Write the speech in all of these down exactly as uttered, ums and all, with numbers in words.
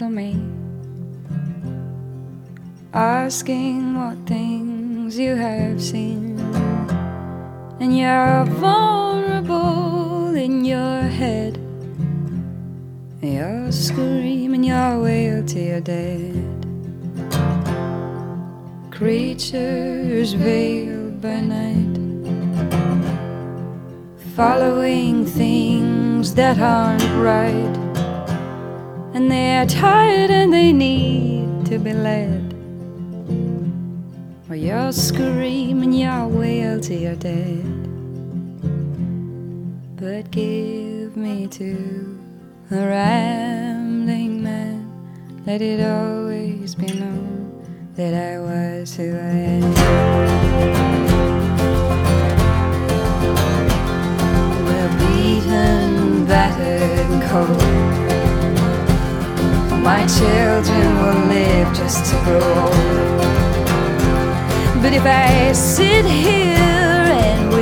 little me, asking what things you have seen. And you're vulnerable in your head. You're screaming your wail till you're dead. Creatures veiled by night, following things that aren't right, and they're tired and they need to be led. Well, you're screaming your wail till you're dead. But give me to a rambling man, let it always be known that I was who I am. We're beaten, battered and cold. My children will live just to grow old. But if I sit here and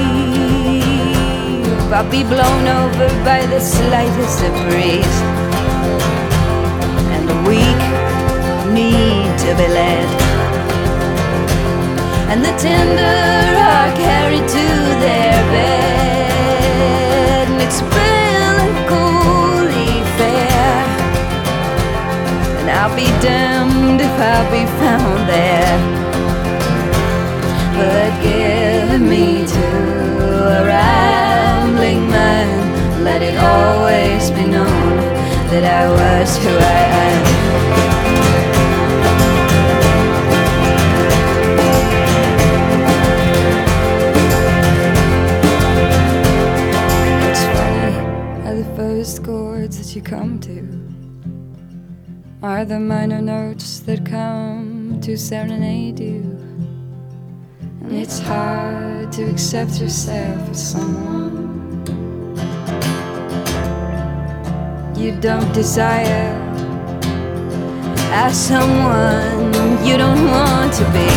weep, I'll be blown over by the slightest of breeze. And the weak need to be led, and the tender are carried to their bed. And it's melancholy fair, and I'll be damned if I'll be found there. But give me to a rambling man, let it always be known that I was who I am. It's funny how the first chords that you come to are the minor notes that come to serenade you. And it's hard to accept yourself as someone you don't desire, as someone you don't want to be.